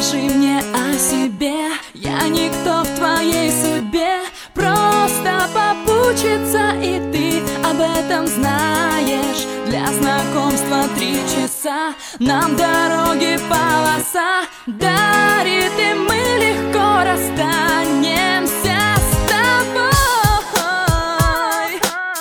Расскажи мне о себе, я никто в твоей судьбе. Просто попутчица, и ты об этом знаешь. Для знакомства 3 часа, нам дороги полоса дарит, и мы легко расстанемся с тобой.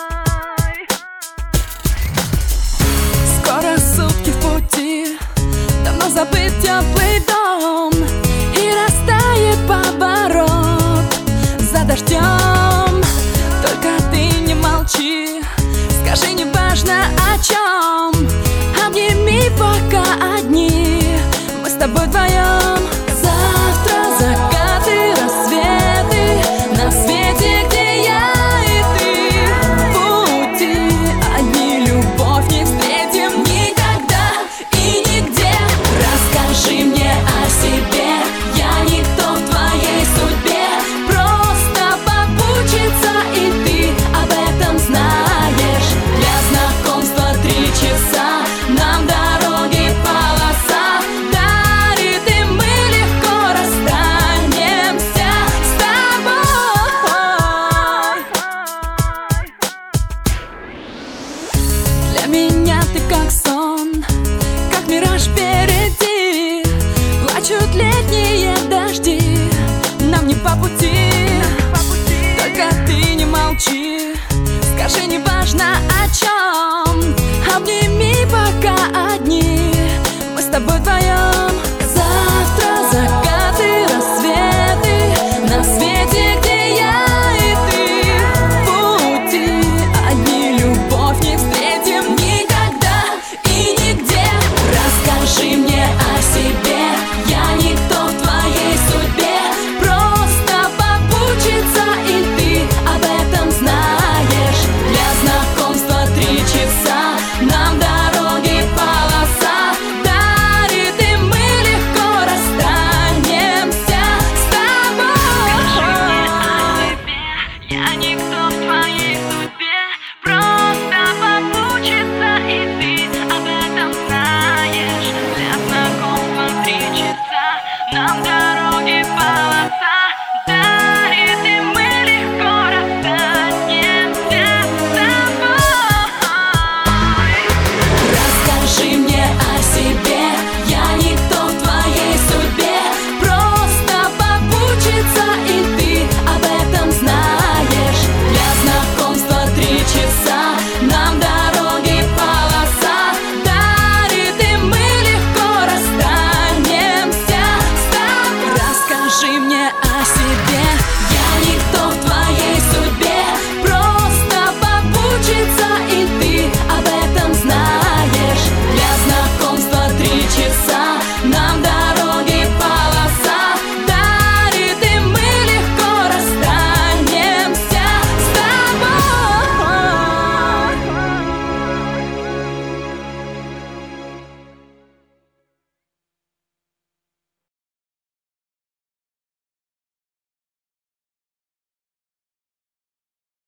Скоро сутки в пути, давно забыт теплый дом, и растает поворот за дождем. Только ты не молчи, скажи, не важно о чем. Обними, пока одни мы с тобой вдвоем. Завтра закаты, рассветы на свете, где я и ты. В пути одни любовь не встретим никогда и нигде. Расскажи мне о себе, я никто в твоей судьбе. Просто попутчица, и ты об этом знаешь. Для знакомства 3 часа, нам дороги полоса дарит, и мы легко расстанемся с тобой. Для меня ты как сон, как мираж впереди. Плачут летние дожди, нам не по пути. Только ты не молчи, скажи, не важно о чем.